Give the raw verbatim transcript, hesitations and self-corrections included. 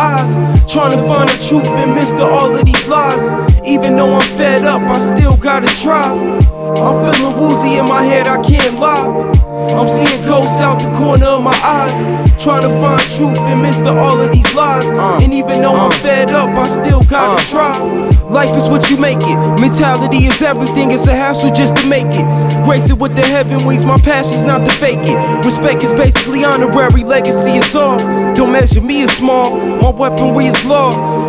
eyes, trying to find the truth amidst all of these lies. Even though I'm fed up, I still gotta try. I'm feeling woozy in my head, I can't lie. I'm seeing ghosts out the corner of my eyes, trying to find truth amidst all of these lies. And even though I'm fed up, I still gotta try. Life is what you make it, mentality is everything, it's a hassle just to make it. Grace it with the heaven wings, my passion's not to fake it. Respect is basically honorary, legacy is all. Don't measure me as small, my weaponry is love.